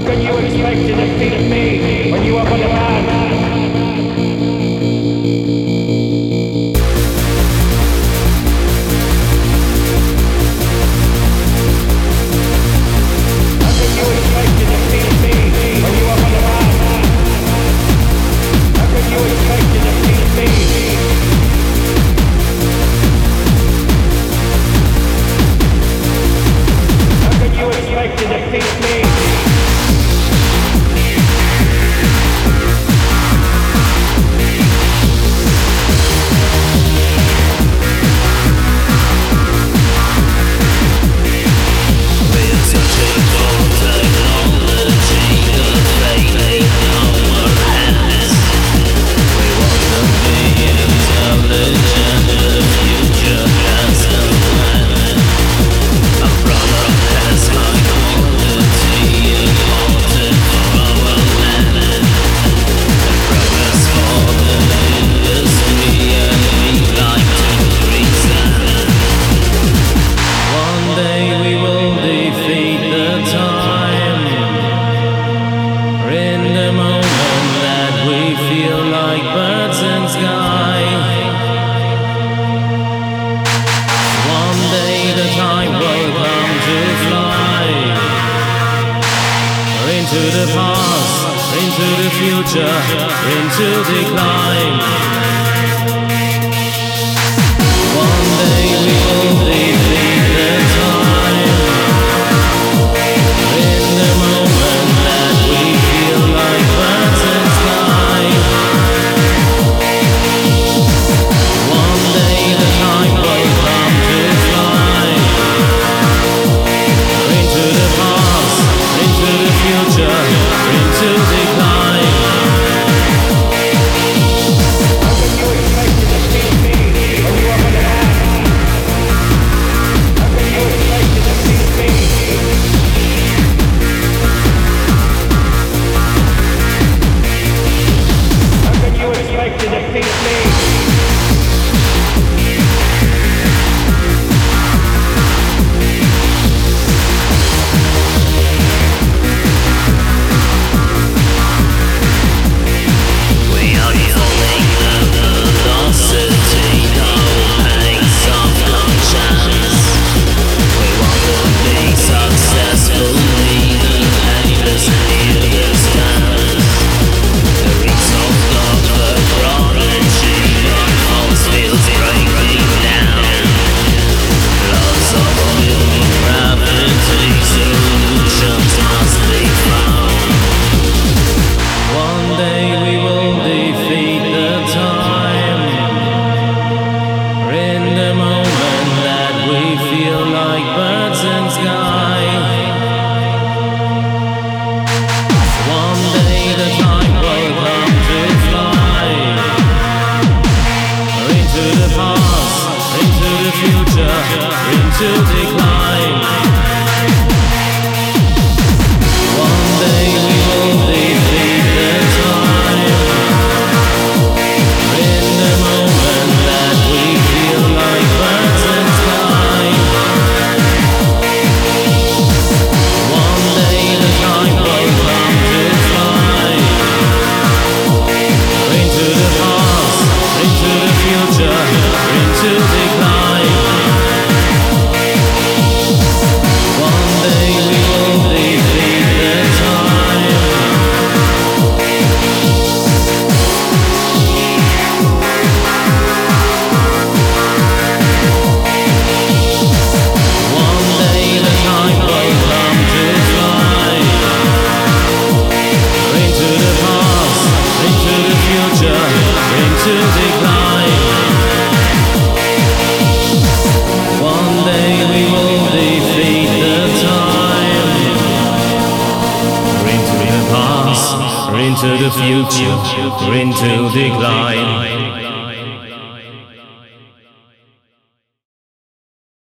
can you expect to defeat me when you are but a man? Into the past, into the future, into decline. One day we will defeat the time. In the moment that we feel like birds in sky. One day the time will come to fly. Into the past, into the future, into decline. How can you expect to defeat me when you are but a man? How can you expect to defeat me? How can you expect to defeat me? Into decline. One day we will defeat the time. In the moment that we feel like birds in sky. One day the time will come to fly. Into the past, into the future, into decline. Into decline. One day we will defeat the time. Into the past, into the future, into decline.